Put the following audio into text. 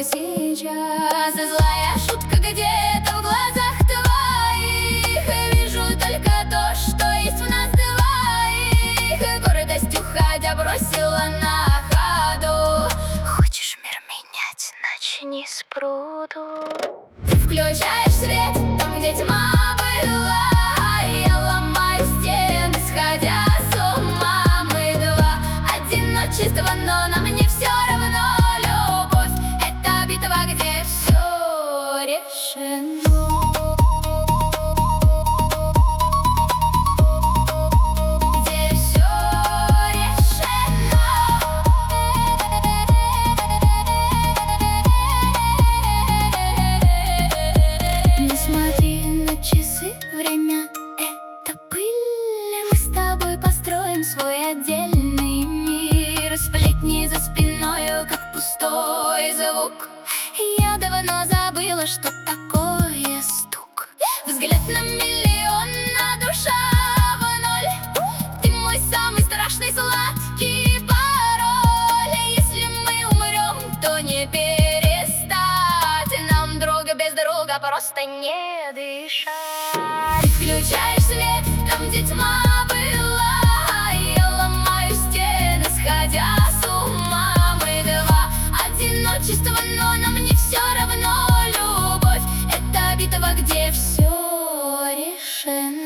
сейчас. И злая шутка где-то в глазах твоих. И вижу только то, что есть в нас двоих. Гордость уходя бросила на ходу. Хочешь мир менять, начни с пруду. Ты включаешь свет там, где тьма была. Я ломаю стены, сходя с ума. Мы два одиночество, но нам не все равно. Любовь — это битва, где все решено. Где все решено. Не смотри на часы, время — это пыль. Мы с тобой построим свой отдельный мир. Сплетни за спиною, как пустой звук. Я давно забыла, что такое стук. Взгляд на миллион, а душа в ноль. Ты мой самый страшный сладкий пароль. Если мы умрем, то не перестать нам друга без друга просто не дышать. Ты включаешь свет там, где тьма была. Я ломаю стены, сходя с ума. Мы два одиночество, но нам не все равно. Любовь — это битва, где все решено.